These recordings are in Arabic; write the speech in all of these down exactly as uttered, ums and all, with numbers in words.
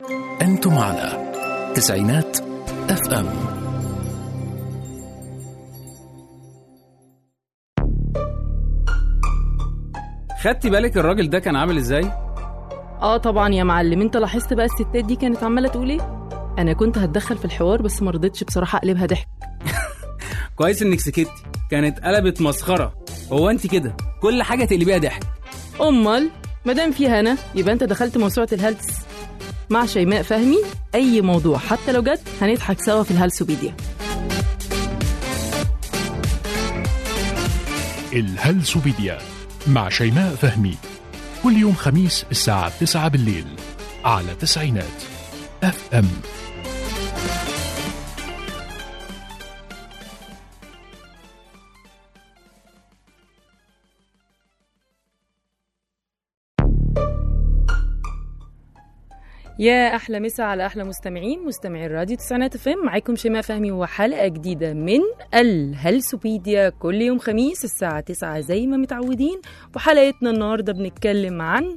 أنتم على تسعينات اف ام. خدتي بالك الراجل ده كان عامل ازاي؟ اه طبعا يا معلم. انت لاحظت بقى الستات دي كانت عماله تقول ايه؟ انا كنت هتدخل في الحوار بس ما رضيتش بصراحه اقلبها ضحك. كويس انك سكتي، كانت قلبت مسخره. هو انت كده كل حاجه تقلبيها ضحك؟ امال مادام فيها انا يبقى انت دخلت موسوعه الهلس مع شيماء فهمي. اي موضوع حتى لو جد هنضحك سوا في الهلسوبيديا. الهلسوبيديا مع شيماء فهمي كل يوم خميس الساعة تسعة بالليل على تسعينات اف ام. يا احلى مسا على احلى مستمعين مستمعي الراديو تسعينات اف ام. معاكم شيماء فهمي وحلقه جديده من الهلسوبيديا كل يوم خميس الساعه تسعة زي ما متعودين. وحلقتنا النهارده بنتكلم عن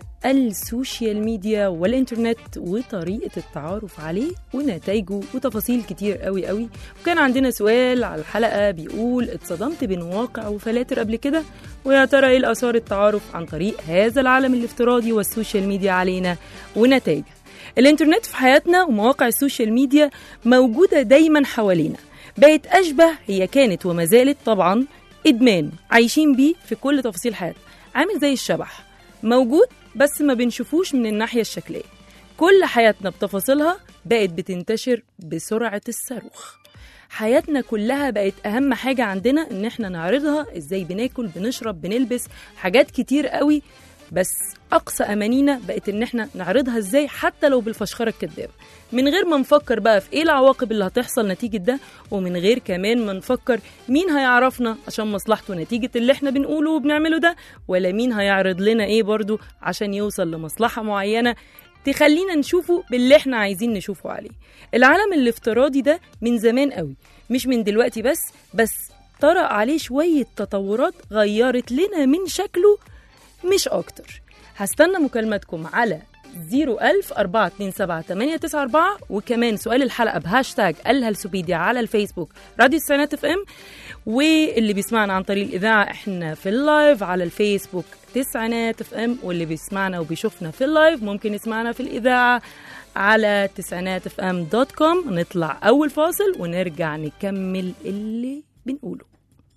السوشيال ميديا والإنترنت وطريقة التعارف عليه ونتائجه وتفاصيل كتير قوي قوي. وكان عندنا سؤال على الحلقة بيقول: اتصدمت بين واقع وفلاتر قبل كده؟ ويا ترى ايه الآثار التعارف عن طريق هذا العالم الافتراضي والسوشيال ميديا علينا ونتائجه؟ الإنترنت في حياتنا ومواقع السوشيال ميديا موجودة دايما حوالينا، بقت أشبه هي كانت وما زالت طبعا إدمان عايشين بيه في كل تفاصيل حياتنا، عامل زي الشبح موجود بس ما بنشوفوش من الناحية الشكلية. كل حياتنا بتفاصيلها بقت بتنتشر بسرعة الصاروخ. حياتنا كلها بقت أهم حاجة عندنا إن احنا نعرضها، إزاي بناكل بنشرب بنلبس حاجات كتير قوي، بس أقصى أمانينا بقت إن احنا نعرضها إزاي حتى لو بالفشخرة الكدابة، من غير ما نفكر بقى في إيه العواقب اللي هتحصل نتيجة ده، ومن غير كمان ما نفكر مين هيعرفنا عشان مصلحته نتيجة اللي احنا بنقوله وبنعمله ده، ولا مين هيعرض لنا إيه برضو عشان يوصل لمصلحة معينة تخلينا نشوفه باللي احنا عايزين نشوفه عليه. العالم الافتراضي ده من زمان قوي، مش من دلوقتي بس بس طرأ عليه شوية تطورات غيرت لنا من شكله مش أكتر. هستنى مكالمتكم على صفر ألف أربعة اتنين سبعة تمانية تسعة أربعة، وكمان سؤال الحلقة بهاشتاج الهلسوبيديا على الفيسبوك راديو تسعينات اف ام. واللي بيسمعنا عن طريق الإذاعة احنا في اللايف على الفيسبوك تسعينات اف ام، واللي بيسمعنا وبيشوفنا في اللايف ممكن يسمعنا في الإذاعة على تسعينات اف ام دوت كوم. نطلع أول فاصل ونرجع نكمل اللي بنقوله.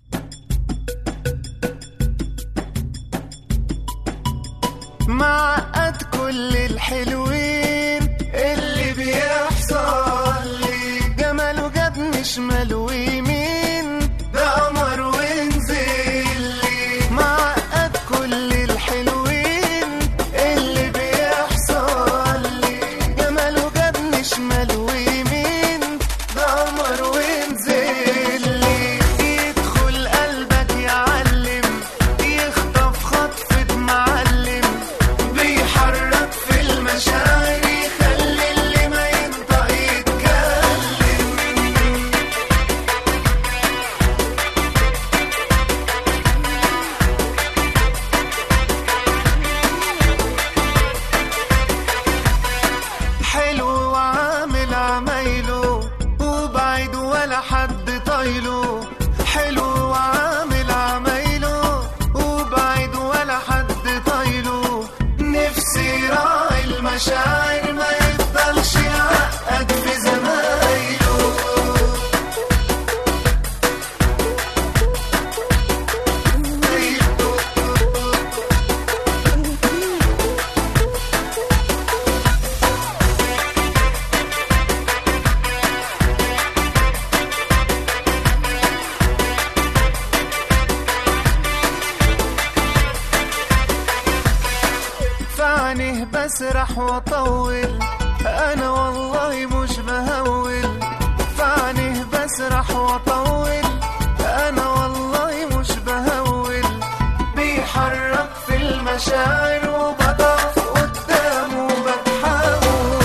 معقد كل الحلوين اللي بيحصل لي، جماله جابني شمال ويمين، ده قمر ونزل لي. معقد كل الحلوين اللي بيحصل لي، جماله جابني شمال ويمين، ده قمر ونزل لي. يدخل قلبك يعلم، يخطف خطفة معلم، بيحرك في المشاعر، يخلي اللي ما ينطق يتكلم. حلو وعامل عمايله، وبعيد ولا حد طايله. حلو وعامل عمايله، وبعيد ولا حد طايله. نفسي راعي المشاعر ما يفضلش يعقد في زمايله. فعنه بسرح وطول، انا والله مش بهول. فعنه بسرح وطول، انا والله مش بهول. بيحرك في المشاعر وبضعف قدامه بتحاول.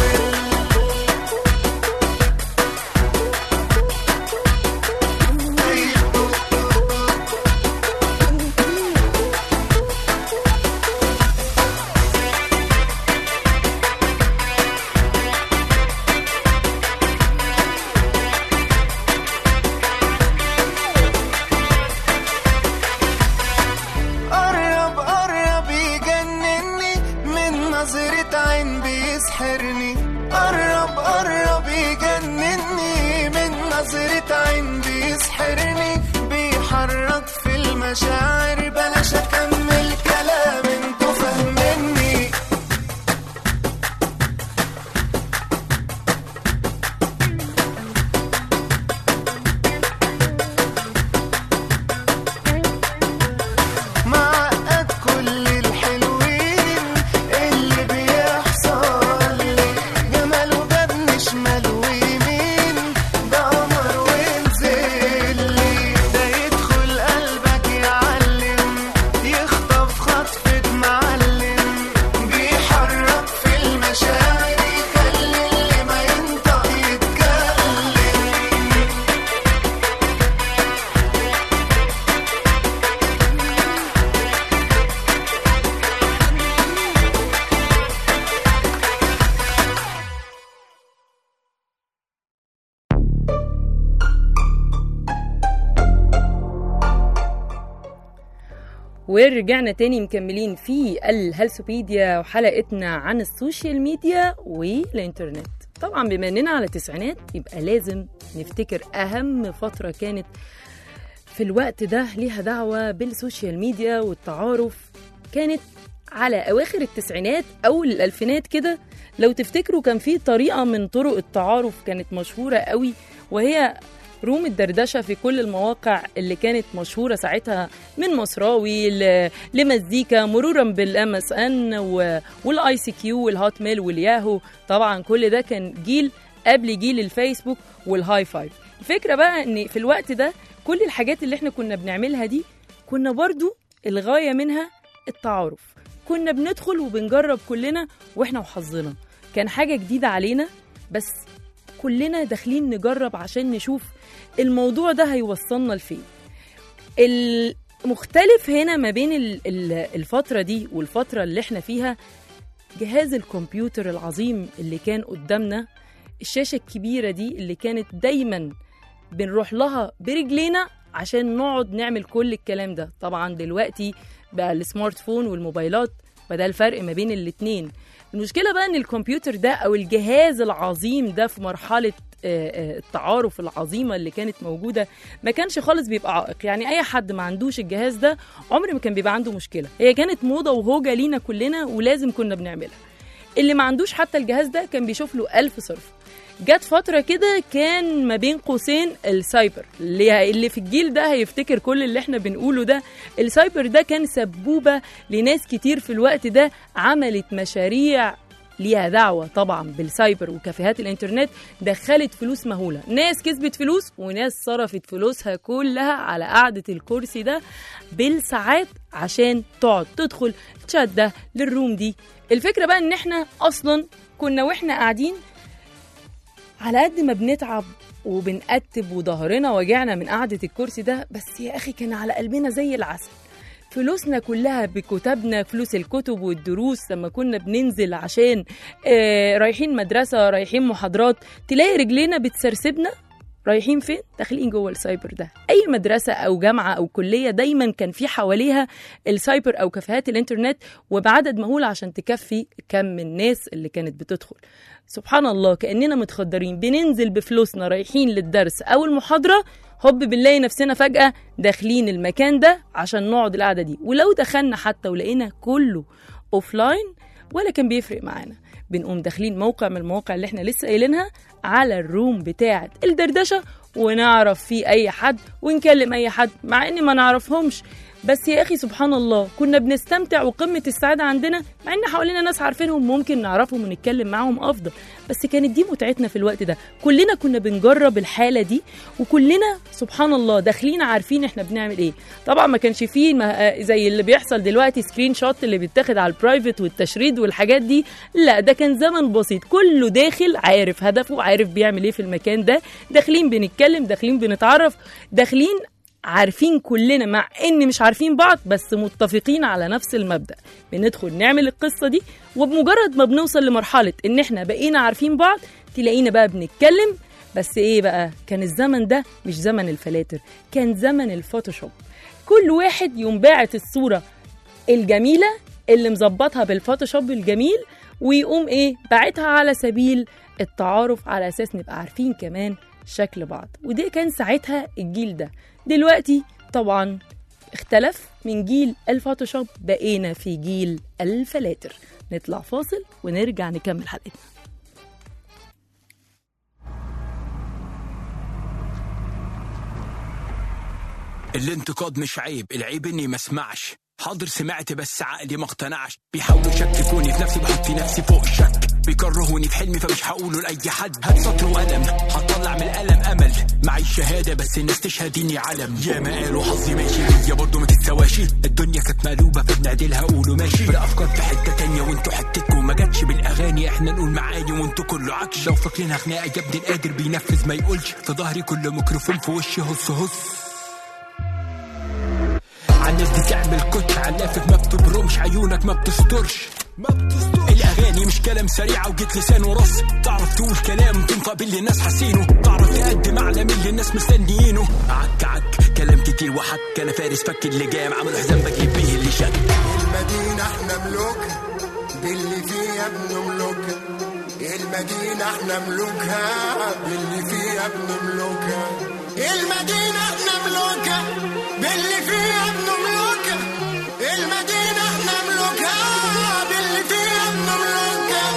نظرة عين بيسحرني، قرب قرب يجنني، من نظرة عين بيسحرني، بيحرك في المشاعر، بلاش أكمل كلام انتوا فاهميني. معقد كل الحلوين اللي بيحصل لي، جماله جابني شمال ويمين، ده قمر وينزل لي، ده يدخل قلبك يعلم، يخطف خطفة معلم، بيحرك في المشاعر، يخلي اللي ما ينطق يتكلم. ورجعنا تاني مكملين في الهلسوبيديا وحلقتنا عن السوشيال ميديا والإنترنت. طبعا بما اننا على التسعينات يبقى لازم نفتكر أهم فترة كانت في الوقت ده ليها دعوة بالسوشيال ميديا والتعارف. كانت على أواخر التسعينات أو الألفينات كده، لو تفتكروا كان في طريقة من طرق التعارف كانت مشهورة قوي، وهي روم الدردشة في كل المواقع اللي كانت مشهورة ساعتها، من مصراوي ل- لمزيكا، مرورا بالام اس ان والاي سي كيو والهوت ميل والياهو. طبعا كل ده كان جيل قبل جيل الفيسبوك والهاي فايف. الفكرة بقى ان في الوقت ده كل الحاجات اللي احنا كنا بنعملها دي كنا برضو الغاية منها التعارف. كنا بندخل وبنجرب كلنا واحنا وحظنا، كان حاجة جديدة علينا، بس كلنا داخلين نجرب عشان نشوف الموضوع ده هيوصلنا لفين. المختلف هنا ما بين ال- ال- الفترة دي والفترة اللي احنا فيها جهاز الكمبيوتر العظيم اللي كان قدامنا، الشاشة الكبيرة دي اللي كانت دايما بنروح لها برجلينا عشان نقعد نعمل كل الكلام ده. طبعا دلوقتي بقى السمارت فون والموبايلات، فده الفرق ما بين الاتنين. المشكلة بقى ان الكمبيوتر ده او الجهاز العظيم ده في مرحلة آه، آه، التعارف العظيمة اللي كانت موجودة ما كانش خالص بيبقى عائق. يعني اي حد ما عندوش الجهاز ده عمر ما كان بيبقى عنده مشكلة، هي كانت موضة وهوجة لينا كلنا ولازم كنا بنعملها. اللي ما عندوش حتى الجهاز ده كان بيشوف له ألف صرف. جت فترة كده كان ما بين قوسين السايبر، اللي, اللي في الجيل ده هيفتكر كل اللي احنا بنقوله ده. السايبر ده كان سبوبة لناس كتير في الوقت ده، عملت مشاريع ليها دعوة طبعا بالسايبر وكافيهات الانترنت، دخلت فلوس مهولة، ناس كسبت فلوس وناس صرفت فلوسها كلها على قعدة الكرسي ده بالساعات عشان تقعد تدخل تشات ده للروم دي. الفكرة بقى ان احنا اصلا كنا واحنا قاعدين على قد ما بنتعب وبنقتب وظهرنا وجعنا من قعدة الكرسي ده، بس يا أخي كان على قلبنا زي العسل. فلوسنا كلها بكتبنا، فلوس الكتب والدروس لما كنا بننزل عشان آه رايحين مدرسة، رايحين محاضرات، تلاقي رجلينا بتسرسبنا رايحين فين؟ داخلين جوه السايبر ده. أي مدرسة أو جامعة أو كلية دايما كان في حواليها السايبر أو كافيهات الانترنت، وبعدد مهول عشان تكفي كم من الناس اللي كانت بتدخل. سبحان الله، كأننا متخدرين، بننزل بفلوسنا رايحين للدرس أو المحاضرة، هوب بنلاقي نفسنا فجأة داخلين المكان ده عشان نقعد القعدة دي. ولو دخلنا حتى ولقينا كله أوفلاين ولا كان بيفرق معانا، بنقوم داخلين موقع من المواقع اللي احنا لسه قايلينها على الروم بتاعة الدردشة، ونعرف فيه أي حد ونكلم أي حد مع إني ما نعرفهمش. بس يا أخي سبحان الله كنا بنستمتع وقمة السعادة عندنا، مع إن حوالينا ناس عارفينهم ممكن نعرفهم ونتكلم معهم أفضل، بس كانت دي متعتنا في الوقت ده. كلنا كنا بنجرب الحالة دي، وكلنا سبحان الله داخلين عارفين إحنا بنعمل إيه. طبعا ما كانش فيه زي اللي بيحصل دلوقتي سكرين شوت اللي بيتاخد على البرايفت والتشريد والحاجات دي، لا ده كان زمن بسيط، كله داخل عارف هدفه، عارف بيعمل إيه في المكان ده، داخلين بنتكلم، داخلين بنتعرف، داخلين عارفين كلنا مع ان مش عارفين بعض بس متفقين على نفس المبدأ. بندخل نعمل القصة دي، وبمجرد ما بنوصل لمرحلة ان احنا بقينا عارفين بعض تلاقينا بقى بنتكلم. بس ايه بقى، كان الزمن ده مش زمن الفلاتر، كان زمن الفوتوشوب. كل واحد يوم باعت الصورة الجميلة اللي مظبطها بالفوتوشوب الجميل، ويقوم ايه باعتها على سبيل التعارف على اساس نبقى عارفين كمان شكل بعض. ودي كان ساعتها الجيل ده. دلوقتي طبعا اختلف، من جيل الفوتوشوب بقينا في جيل الفلاتر. نطلع فاصل ونرجع نكمل حلقتنا. الانتقاد مش عيب، العيب اني ما اسمعش. حاضر سمعت بس عقلي ما اقتنعش. بيحاولوا يشككوني في نفسي، بحط نفسي فوق الشك. بيكرهوني في حلمي فمش هقوله لاي حد. هات سطر وقلم هطلع من القلم امل. معي شهاده بس الناس تشهديني علم. يا ما قالوا حظي ماشي بيا برضه ما تتسواش. الدنيا كانت مقلوبه فبنعدلها قولوا ماشي. الافكار في حته تانيه وانتوا حتتكم ما جاتش بالاغاني. احنا نقول معاني وانتوا كله عكش. لو فاكرينها خناقه يا ابني القادر بينفذ ما يقولش. في ظهري كل ميكروفون في وشي هص هص. الناس دي تعمل كت علافك ما بتبرمش. عيونك ما بتسترش ما بتسترش. الاغاني مش كلام سريع وجيت لسان ورص. تعرف تقول كلام تنطق باللي الناس حاسينه. تعرف تقدم اعلى من اللي الناس مستنيينه. عك عك كلام كتير وحك. انا فارس فك اللجام عملوا حزام بجيب بيه اللي شك. المدينة احنا ملوكها باللي فيها بنملكها. المدينة احنا ملوكها باللي فيها بنملكها. المدينة احنا ملوكها باللي فيها بنملكها. المدينة احنا ملوكها باللي فيها بنملكها.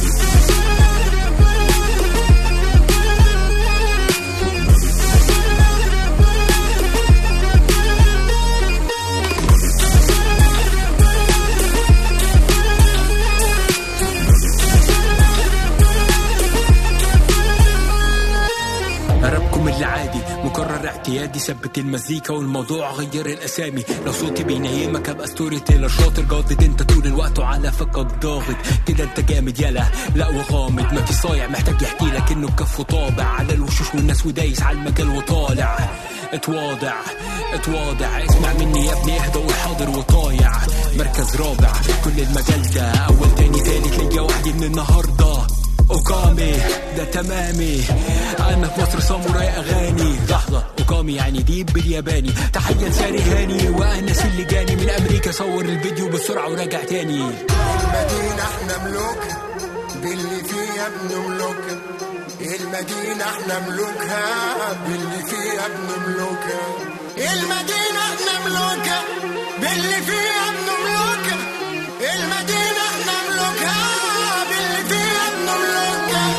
أربكم اللي عادي مكرر اعتيادي. ثبت المزيكا والموضوع غير الاسامي. لو صوتي بينيمك ابقى ستوري تيلر شاطر جاضد. انت طول الوقت وعلى فكك ضاغط كده انت جامد يلا لا وغامض. ما في صايع محتاج يحكي لك انه كفه طابع على الوشوش والناس ودايس على المجال وطالع. اتواضع اتواضع اسمع مني يا ابني اهدى والحاضر وطايع. مركز رابع كل المجال ده اول تاني تالت ليا وحدي من النهارده. اوكامي ده تمامي. انا في مصر ساموراي اغاني. لحظه اوكامي يعني ديب بالياباني. تحيه لساري هاني وانس اللي جاني من امريكا. صور الفيديو بسرعه وراجع تاني. المدينه احنا ملوكها باللي فيها بنملكها. المدينه احنا ملوكها باللي فيها بنملكها. المدينه احنا ملوكها باللي فيها بنملكها. المدينه احنا ملوكها باللي فيها بنملكها.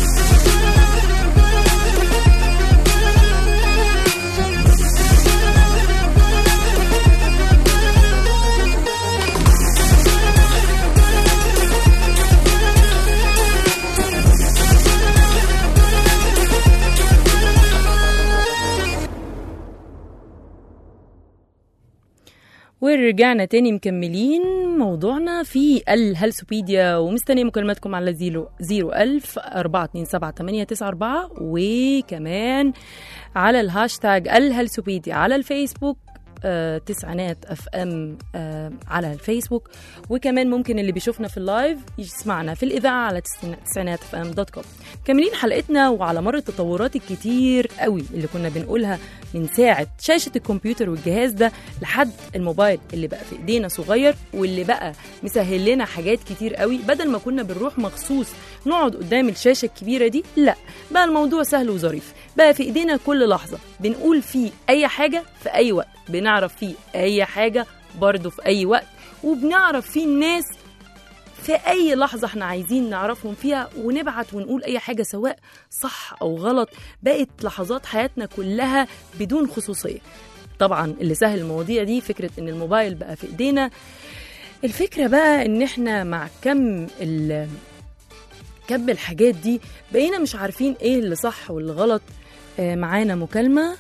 ورجعنا تاني مكملين موضوعنا في الهلسوبيديا ومستنيه مكالماتكم على زيرو زيرو ألف أربعة اتنين سبعة تمانية تسعة أربعة وكمان على الهاشتاج الهلسوبيديا على الفيسبوك. آه، تسعينات اف ام آه، على الفيسبوك. وكمان ممكن اللي بيشوفنا في اللايف يسمعنا في الاذاعه على تسعينات اف ام دوت كوم. كاملين حلقتنا وعلى مر التطورات الكتير قوي اللي كنا بنقولها من ساعه شاشه الكمبيوتر والجهاز ده لحد الموبايل اللي بقى في ايدينا صغير واللي بقى مسهل لنا حاجات كتير قوي. بدل ما كنا بنروح مخصوص نقعد قدام الشاشه الكبيره دي، لا بقى الموضوع سهل وظريف. بقى في ايدينا كل لحظه بنقول فيه اي حاجه في اي وقت، بنعرف فيه اي حاجه برضو في اي وقت، وبنعرف فيه الناس في اي لحظه احنا عايزين نعرفهم فيها ونبعت ونقول اي حاجه سواء صح او غلط. بقت لحظات حياتنا كلها بدون خصوصيه. طبعا اللي سهل المواضيع دي فكره ان الموبايل بقى في ايدينا. الفكره بقى ان احنا مع كم ال كم الحاجات دي بقينا مش عارفين ايه اللي صح واللي غلط. آه معانا مكالمه.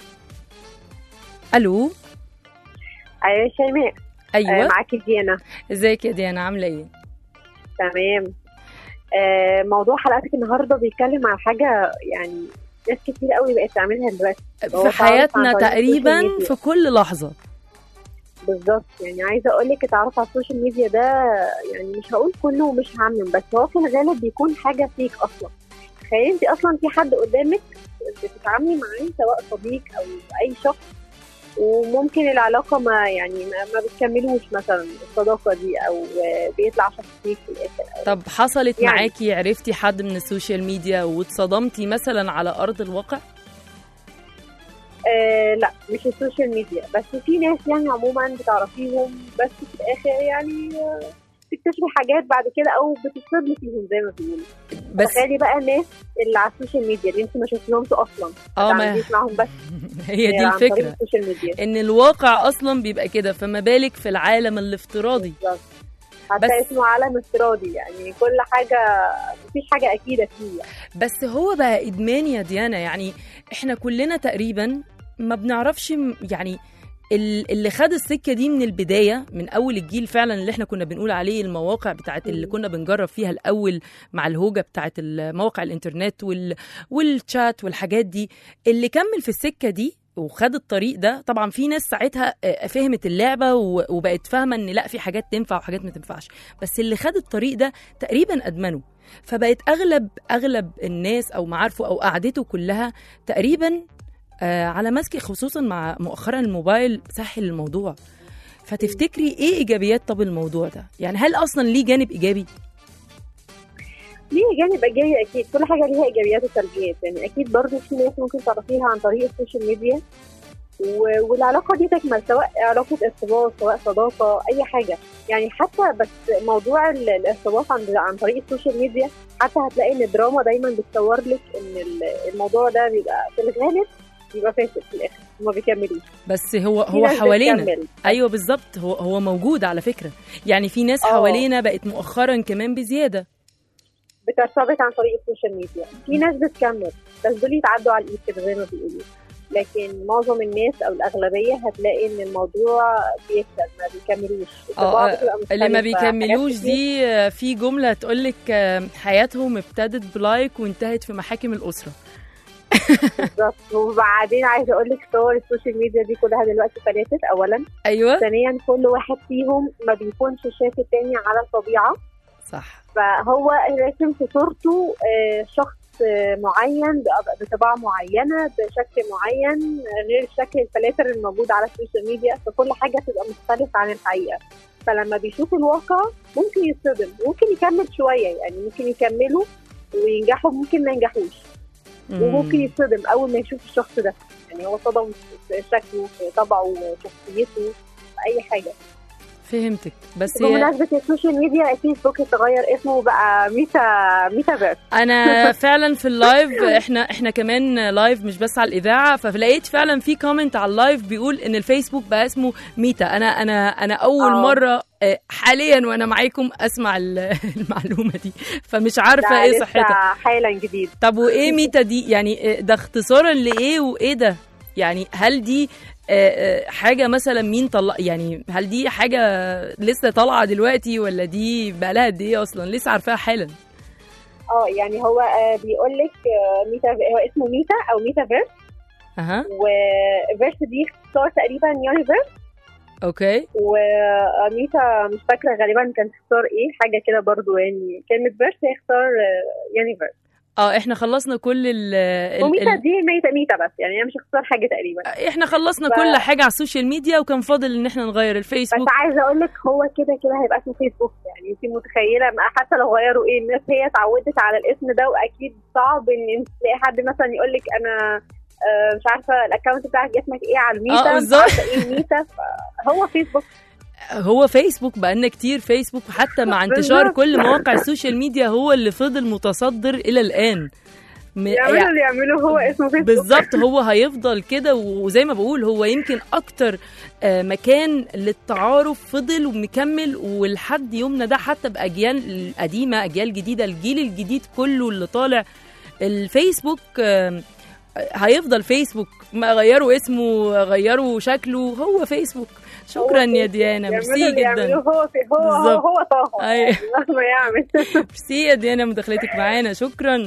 الو. ايوه شيماء. ايوه آه معاكي ديانا. ازيك يا ديانا عامله ايه؟ تمام. آه موضوع حلقتك النهارده بيتكلم عن حاجه يعني ناس كتير قوي بقت تعملها دلوقتي في حياتنا تقريبا في كل لحظه. بالظبط. يعني عايزه اقول لك التعرف على السوشيال ميديا ده يعني مش هقول كله ومش هعمم، بس هو في الغالب بيكون حاجه فيك اصلا. تخيلي انت اصلا في حد قدامك بتتعاملي معاه سواء صديق او اي شخص وممكن العلاقه ما يعني ما, ما بتكملوش مثلا الصداقه دي، او بيطلع شخص فيك في الاخر. طب حصلت يعني. معاكي عرفتي حد من السوشيال ميديا واتصدمتي مثلا على ارض الواقع؟ آه لا مش السوشيال ميديا بس، في ناس يعني عموما بتعرفيهم بس في الاخر يعني تكتشفي حاجات بعد كده او بتصدمي فيهم زي ما بيقولوا. بس تخيلي بقى الناس اللي على السوشيال ميديا اللي انت ما شفتيهمش اصلا، اه ما ما معاهم بس هي دي عن طريق الفكره، السوشيال ميديا. ان الواقع اصلا بيبقى كده، فما بالك في العالم الافتراضي. بالظبط. حتى بس- اسمه عالم افتراضي، يعني كل حاجه مفيش حاجه اكيده فيه يعني. بس هو بقى ادمان يا ديانا، يعني احنا كلنا تقريبا ما بنعرفش م- يعني ال- اللي خد السكه دي من البدايه، من اول الجيل فعلا اللي احنا كنا بنقول عليه المواقع بتاعت اللي كنا بنجرب فيها الاول مع الهوجه بتاعت مواقع الانترنت وال والشات والحاجات دي، اللي كمل في السكه دي وخد الطريق ده. طبعا في ناس ساعتها آه، فهمت اللعبه و- وبقت فاهمه ان لا، في حاجات تنفع وحاجات ما تنفعش، بس اللي خد الطريق ده تقريبا ادمنه. فبقت اغلب اغلب الناس او معارفه او قعدته كلها تقريبا آه على مسك، خصوصا مع مؤخرا الموبايل سهل الموضوع. فتفتكري ايه ايجابيات طب الموضوع ده؟ يعني هل اصلا ليه جانب ايجابي؟ ليه جانب ايجابي اكيد، كل حاجه ليها ايجابيات وسلبيات. يعني اكيد برضو في ناس ممكن تعرفيها عن طريق السوشيال ميديا و- والعلاقه دي تكمل، سواء علاقه ارتباط سواء صداقه اي حاجه يعني. حتى بس موضوع ال- الارتباط عن عن طريق السوشيال ميديا، حتى هتلاقي ان الدراما دايما بتصور لك ان ال- الموضوع ده بيبقى في الغالب بيبقى فاسد في الاخر، ما بيكملوش. بس هو في هو ناس حوالينا. بتكمل. ايوه بالظبط، هو هو موجود على فكره. يعني في ناس آه. حوالينا بقت مؤخرا كمان بزياده. بترتبط عن طريق السوشيال ميديا، في ناس بتكمل بس دول يتعدوا على الايد كده زي ما بيقولوا. لكن معظم الناس او الاغلبيه هتلاقي ان الموضوع بيكسب، ما بيكملوش. الطباع اه بتبقى اللي ما مختلفة، بيكملوش حاجات كتير. دي آه، في جمله تقول لك حياتهم ابتدت بلايك وانتهت في محاكم الاسره. بالظبط. وبعدين عايزه اقول لك صور السوشيال ميديا دي كلها دلوقتي فلاتت اولا، ايوه ثانيا كل واحد فيهم ما بيكونش شايف التاني على الطبيعه، صح. فهو راسم في صورته آه، شخص آه، معين بأ- بطباع معينه بشكل معين غير شكل الفلاتر الموجود على السوشيال ميديا، فكل حاجه تبقى مختلفه عن الحقيقه. فلما بيشوف الواقع ممكن يتصدم، ممكن يكمل شويه يعني، ممكن يكملوا وينجحوا ممكن ما ينجحوش، وممكن يتصدم اول ما يشوف الشخص ده. يعني هو صدم في شكله في طبعه شخصيته في اي حاجه. فهمتك. بس هي بمناسبه السوشيال ميديا، فيسبوك اتغير اسمه بقى ميتا ميتا فيرس. انا فعلا في اللايف، احنا احنا كمان لايف مش بس على الاذاعه، فلقيت فعلا في كومنت على اللايف بيقول ان الفيسبوك بقى اسمه ميتا. انا انا انا اول أوه. مره آه، حاليا وانا معاكم اسمع ال- المعلومه دي، فمش عارفه ده ايه لسه صحتها. حالا جديد. طب وايه ميتا دي؟ يعني آه، ده اختصارا لايه وايه ده؟ يعني هل دي آه، آه، حاجه مثلا مين طلع؟ يعني هل دي حاجه لسه طالعه دلوقتي ولا دي بقى لها قد ايه اصلا؟ لسه عارفاها حالا. اه يعني هو آه، بيقول لك آه، ميتا، هو اسمه ميتا او ميتا فيرس، اها وفيرس دي اختصار تقريبا يونيفيرس، اوكي. وميتا مش فاكره غالبا كان اختصار ايه، حاجه كده برضو. يعني كلمه فيرس هي اختصار يونيفيرس. اه احنا خلصنا كل ال ال- وميتا ال- دي ميتا ميتا بس، يعني هي مش اختصار حاجه تقريبا. احنا خلصنا ف- كل حاجه على السوشيال ميديا، وكان فاضل ان احنا نغير بس الفيسبوك. عايزه اقول لك هو كده كده هيبقى اسمه فيسبوك. يعني انت متخيله ما- حتى لو غيروا ايه، الناس هي اتعودت على الاسم ده، واكيد صعب ان انت تلاقي حد مثلا يقول لك انا آه، مش عارفه الاكونت بتاعك اسمك ايه على الميتا، اه مش بالظبط. عارفه ايه الميتا. هو فيسبوك. هو فيسبوك بقالنا كتير فيسبوك، وحتى مع انتشار بالظبط. كل مواقع السوشيال ميديا هو اللي فضل متصدر الى الان. م- يعملوا يعني اللي يعملوا، هو اسمه فيسبوك. بالظبط، هو هيفضل كده. وزي ما بقول هو يمكن اكتر آه، مكان للتعارف فضل ومكمل ولحد يومنا ده، حتى باجيال القديمه اجيال جديده، الجيل الجديد كله اللي طالع الفيسبوك آه، هيفضل فيسبوك. ما غيروا اسمه غيروا شكله، هو فيسبوك. شكرا يا ديانا، ميرسي جدا. هو في هو هو, بالظبط. هو طه أيوة. يعني مهما يعمل. ميرسي يا ديانا مداخلتك معانا، شكرا.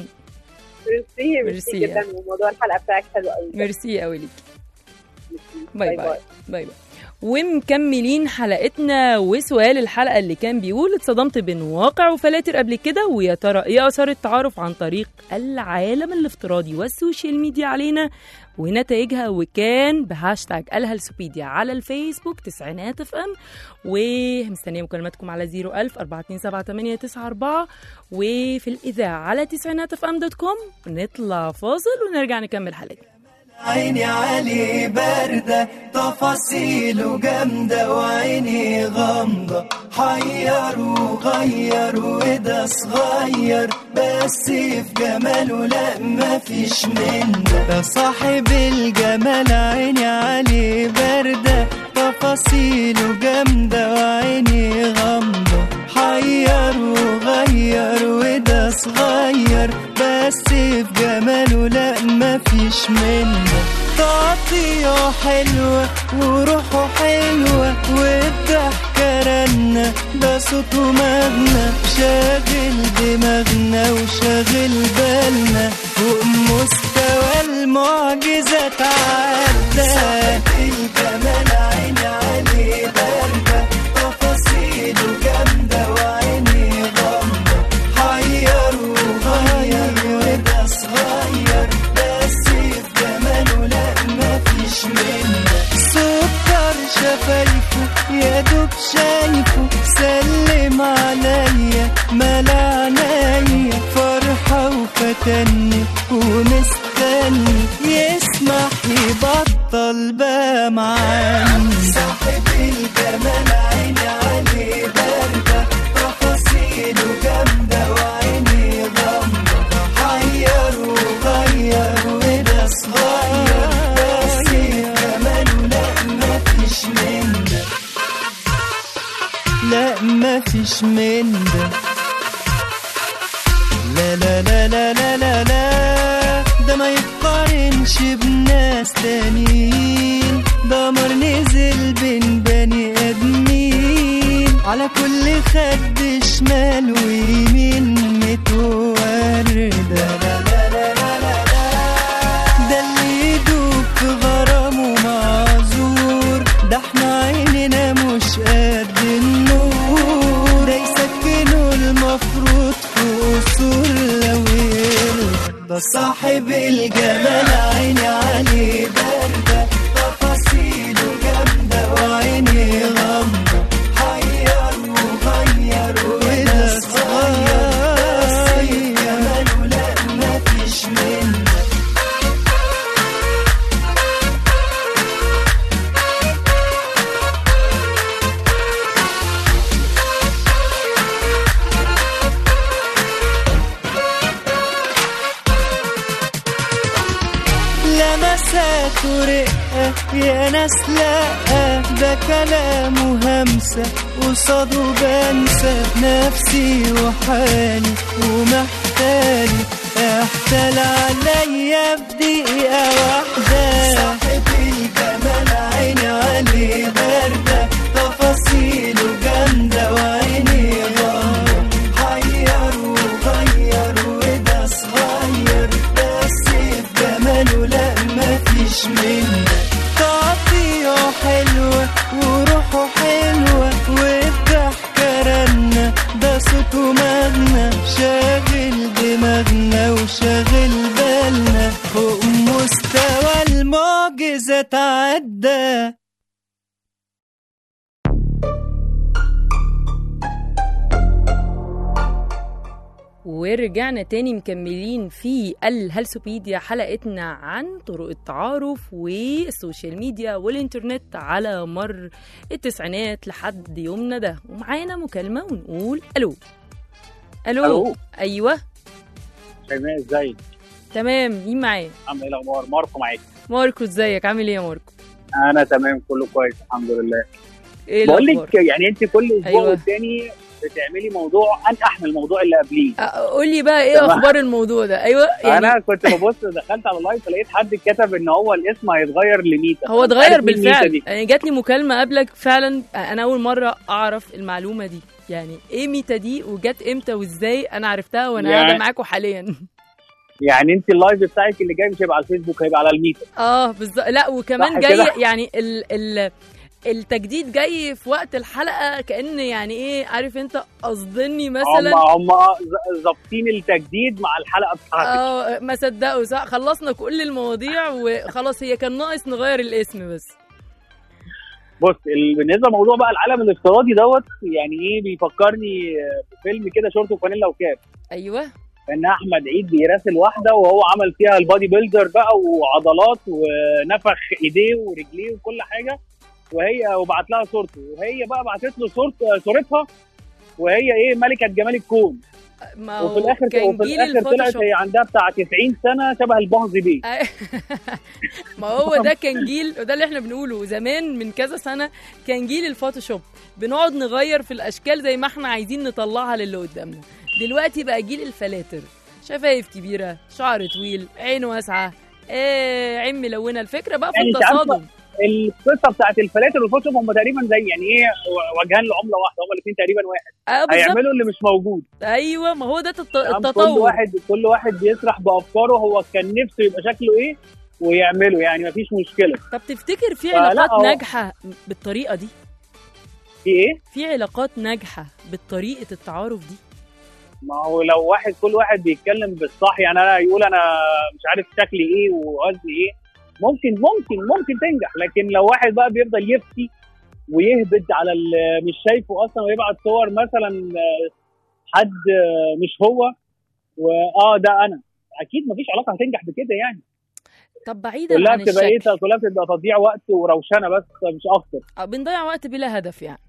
ميرسي ميرسي. ميرسي جدا، وموضوع الحلقه بتاعك حلو قوي. ميرسي قوي ليكي. باي باي باي باي. ومكملين حلقتنا، وسؤال الحلقة اللي كان بيقول اتصدمت بين واقع وفلاتر قبل كده، ويا ترى ايه اثار التعارف عن طريق العالم الافتراضي والسوشيال ميديا علينا ونتائجها، وكان بهاشتاج الهلسوبيديا على الفيسبوك تسعينات اف ام. ومستنيه مكالماتكم على صفر ألف أربعة اتنين سبعة تمانية تسعة أربعة، وفي الاذاعه على تسعينات اف ام دوت كوم. نطلع فاصل ونرجع نكمل حلقتنا. عيني علي باردة تفاصيله جامدة وعيني غامضة، حير وغير وده صغير بس في جماله لا مفيش منه، ده صاحب الجمال. عيني علي باردة تفاصيله جامدة وعيني غامضة، حير وغير وده صغير بس في جماله لا مفيش منه، تعطيه حلوة وروحه حلوة والضحكة رنة، ده صوته مغنى شاغل دماغنا وشاغل بالنا، فوق مستوى المعجزة تعدى. الجمال عيني عليه باردة تفاصيله جامدة وعيني غامضة، حير وغير وده صغير بس في جماله لا مفيش منه، سكر شفايفه يا دوب شايفه، سلم عليا ملا عينيا، فرحة وفتني ومستني يسمح يبطل بقى معاني. صاحب الجمال عيني عليه باردة تفاصيله جامدة وعيني غامضة، حير وغير وده صغير بس في جماله لا مفيش منه، لا مفيش منه. لا لا لا لا لا لا لا، ده ما يتقارنش بناس تانيين، دمر نزل بين بني ادمين، على كل خد شمال ويمين متوردة. لا لا لا لا لا لا، ده اللي يدوب في غرامه معذور، ده احنا عيننا مش قد النور، ده يسكنوا المفروض في قصور لو يرضى، ده صاحب الجمال عيني عليه باردة تفاصيله جامدة وعيني غامضة، حير وغير وده صغير بس في جماله لا مفيش منه. لمسات ورقة يا ناس لأ، ده كلامه همسة قصاده بنسى نفسي وحالي ومحتالي، احتال عليا بدقيقة واحدة. صاحب الجمال عيني عليه باردة تفاصيله جامدة وعيني غامضة، حير وغير وده صغير بس في جماله لا مفيش منه، تعطيه حلوة وروحه حلوة والضحكة رنة، ده صوته مغنى شاغل دماغنا وشاغل بالنا، فوق مستوى المعجزة تعدى. ورجعنا تاني مكملين في الهلسوبيديا، حلقتنا عن طرق التعارف والسوشيال ميديا والإنترنت على مر التسعينات لحد يومنا ده. ومعانا مكالمة ونقول ألو. ألو, ألو. أيوة شيماء ازيك؟ تمام. مين معايا؟ عامل ايه الأخبار؟ ماركو معاك. ماركو ازيك؟ عامل ايه يا ماركو؟ أنا تمام كله كويس الحمد لله. ايه بقول لك يعني أنت كل أسبوع والتاني أيوة. بتعملي موضوع انقح من الموضوع اللي قبليه. قول لي بقى ايه اخبار الموضوع ده؟ ايوه يعني انا كنت ببص دخلت على اللايف لقيت حد كتب ان هو الاسم هيتغير لميتا. هو اتغير بالفعل، يعني جات لي مكالمه قبلك فعلا. انا اول مره اعرف المعلومه دي، يعني ايه ميتا دي وجات امتى وازاي؟ انا عرفتها وانا قاعده يعني معاكم حاليا. يعني انت اللايف بتاعك اللي جاي مش هيبقى على الفيسبوك، هيبقى على الميتا. اه بالظبط. لا وكمان جاي يعني ال ال التجديد جاي في وقت الحلقه، كأن يعني ايه عارف انت قصدني مثلا هم هم ظابطين التجديد مع الحلقه بتاعتك. اه ما صدقوا صح، خلصنا كل المواضيع وخلاص، هي كان ناقص نغير الاسم بس. بص بالنسبه لموضوع بقى العالم الافتراضي دوت، يعني ايه بيفكرني بفيلم كده شورت وفانيلا وكاب. ايوه كان احمد عيد بيراسل واحده وهو عمل فيها البادي بيلدر بقى وعضلات ونفخ ايديه ورجليه وكل حاجه، وهي وبعت لها صورته، وهي بقى بعتت له صورت صورتها وهي ايه ملكه جمال الكون. ما وفي الاخر كان وفي الاخر طلعت هي عندها بتاع تسعين سنه شبه البهز بيه. ما هو ده كان جيل، وده اللي احنا بنقوله زمان من كذا سنه، كان جيل الفوتوشوب، بنقعد نغير في الاشكال زي ما احنا عايزين نطلعها للي قدامنا. دلوقتي بقى جيل الفلاتر، شفايف كبيره، شعر طويل، عين واسعه، ايه عين ملونه. الفكره بقى في يعني التصادم. القصه بتاعت الفلاتر والفوتوشوب هم تقريبا زي يعني ايه وجهان لعمله واحده، هم الاثنين تقريبا واحد. آه هيعملوا اللي مش موجود. ايوه ما هو ده التط... التطور. كل واحد كل واحد بيسرح بافكاره، هو كان نفسه يبقى شكله ايه ويعمله، يعني مفيش مشكله. طب تفتكر في علاقات ناجحه بالطريقه دي؟ في ايه؟ في علاقات ناجحه بالطريقه التعارف دي؟ ما هو لو واحد كل واحد بيتكلم بالصح، يعني انا يقول انا مش عارف شكلي ايه وقصدي ايه، ممكن ممكن ممكن تنجح. لكن لو واحد بقى بيفضل يفتي ويهبد على اللي مش شايفه اصلا ويبعت صور مثلا حد مش هو واه ده انا، اكيد مفيش علاقه هتنجح بكده يعني. طب بعيدا كلها عن بتبقى الشكل، ايه كلها بتبقى تضييع وقت وروشنه بس مش اكتر. بنضيع وقت بلا هدف يعني.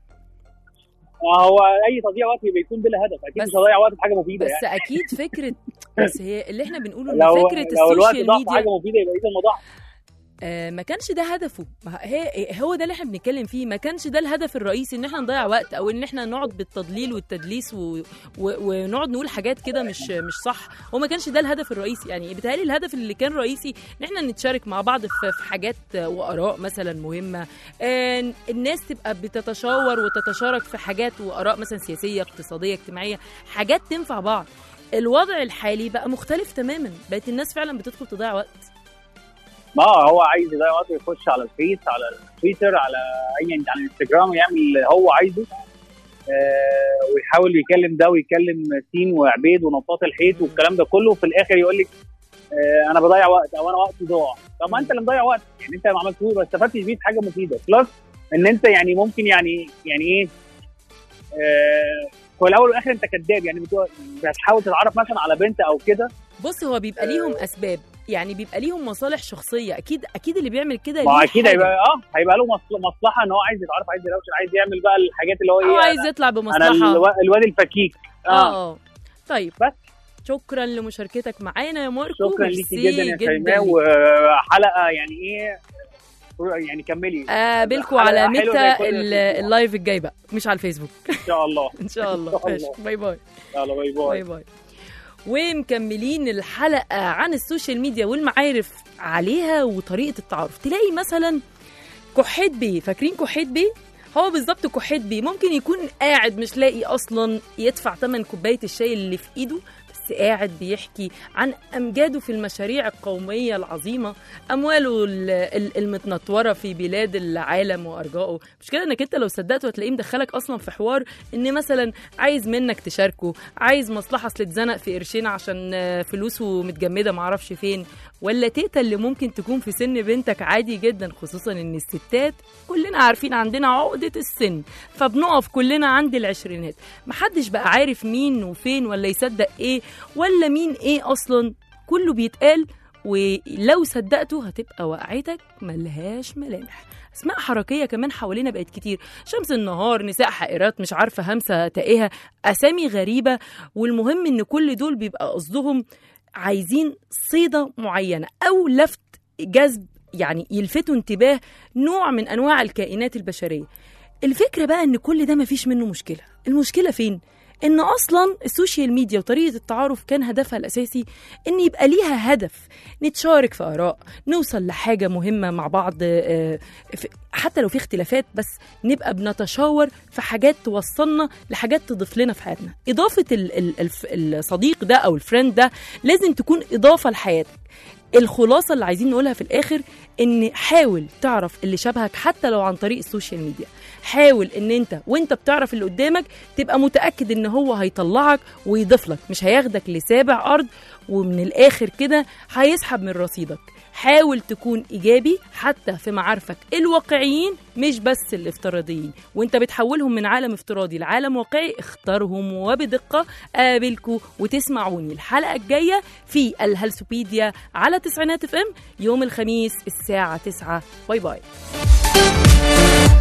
هو اي تضييع وقت بيكون بلا هدف، اكيد مش هضيع وقت في حاجه مفيده بس يعني. اكيد فكره بس هي اللي احنا بنقوله ان لو فكره لو الوقت السوشيال ضاع في ميديا حاجه مفيده يبقى اذا الموضوع آه ما كانش ده هدفه. هي هو ده اللي احنا بنتكلم فيه، ما كانش ده الهدف الرئيسي ان احنا نضيع وقت او ان احنا نقعد بالتضليل والتدليس و... و... ونقعد نقول حاجات كده مش مش صح. هو ما كانش ده الهدف الرئيسي. يعني بيتهيألي الهدف اللي كان رئيسي ان احنا نتشارك مع بعض في, في حاجات واراء مثلا مهمه، آه الناس تبقى بتتشاور وتتشارك في حاجات واراء مثلا سياسيه اقتصاديه اجتماعيه، حاجات تنفع بعض. الوضع الحالي بقى مختلف تماما، بقت الناس فعلا بتدخل تضيع وقت. ما هو عايز يضيع وقت يخش على الفيس، على التويتر، على اي على الانستجرام، يعمل اللي هو عايزه، آه ويحاول يكلم ده ويكلم سين وعبيد ونطاط الحيط والكلام ده كله، وفي الاخر يقول لك آه انا بضيع وقت او انا وقتي ضاع. طب ما انت اللي مضيع وقت، يعني انت ما عملتوش ما استفدتش بيه في حاجه مفيده. بلس ان انت يعني ممكن يعني يعني ايه آه هو الاول والاخر انت كذاب، يعني بتحاول تتعرف مثلا على بنت او كده. بص هو بيبقى ليهم اسباب، يعني بيبقى ليهم مصالح شخصيه، اكيد اكيد اللي بيعمل كده ما اكيد هيبقى اه هيبقى له مصلحه ان هو عايز يتعرف، عايز يروشن، عايز يعمل بقى الحاجات اللي هو ايه، هو عايز يطلع بمصلحه، انا الواد الفكيك. اه اه طيب بس شكرا لمشاركتك معانا يا ماركو. شكرا ليكي جدا يا شيماء، وحلقه يعني ايه يعني كملي قابلكوا على متى اللايف الجاي بقى، مش على الفيسبوك ان شاء الله. ان شاء الله. باي باي. يلا باي باي باي باي. ومكملين الحلقة عن السوشيال ميديا والمعارف عليها وطريقة التعارف. تلاقي مثلا كحيت بيه، فاكرين كحيت بيه؟ هو بالظبط كحيت بيه، ممكن يكون قاعد مش لاقي أصلا يدفع ثمن كوباية الشاي اللي في إيده، بس قاعد بيحكي عن أمجاده في المشاريع القومية العظيمة، أمواله المتنطورة في بلاد العالم وأرجائه. مش كده إنك أنت لو صدقته هتلاقيه مدخلك أصلا في حوار إن مثلا عايز منك تشاركه، عايز مصلحة أصل اتزنق في قرشين عشان فلوسه متجمدة معرفش فين، ولا تيتا اللي ممكن تكون في سن بنتك عادي جدا، خصوصا إن الستات كلنا عارفين عندنا عقدة السن، فبنقف كلنا عند العشرينات، محدش بقى عارف مين وفين ولا يصدق إيه ولا مين ايه اصلا، كله بيتقال، ولو صدقته هتبقى وقعتك ملهاش ملامح. اسماء حركيه كمان حوالينا بقت كتير، شمس النهار، نساء حائرات، مش عارفه همسه تائهه، اسامي غريبه. والمهم ان كل دول بيبقى قصدهم عايزين صيده معينه او لفت جذب، يعني يلفتوا انتباه نوع من انواع الكائنات البشريه. الفكره بقى ان كل ده مفيش منه مشكله. المشكله فين؟ إن أصلاً السوشيال ميديا وطريقة التعارف كان هدفها الأساسي إن يبقى ليها هدف، نتشارك في آراء، نوصل لحاجة مهمة مع بعض، حتى لو في اختلافات بس نبقى بنتشاور في حاجات توصلنا لحاجات تضيف لنا في حياتنا. إضافة الصديق ده أو الفريند ده لازم تكون إضافة لحياتك. الخلاصه اللي عايزين نقولها في الاخر ان حاول تعرف اللي شبهك حتى لو عن طريق السوشيال ميديا. حاول ان انت وانت بتعرف اللي قدامك تبقى متاكد ان هو هيطلعك ويضيف لك، مش هياخدك لسابع ارض ومن الاخر كده هيسحب من رصيدك. حاول تكون ايجابي حتى في معارفك الواقعيين مش بس الافتراضيين، وانت بتحولهم من عالم افتراضي لعالم واقعي اختارهم وبدقه. قابلكوا وتسمعوني الحلقه الجايه في الهلسوبيديا على تسعينات اف ام يوم الخميس الساعه تسعة. باي باي.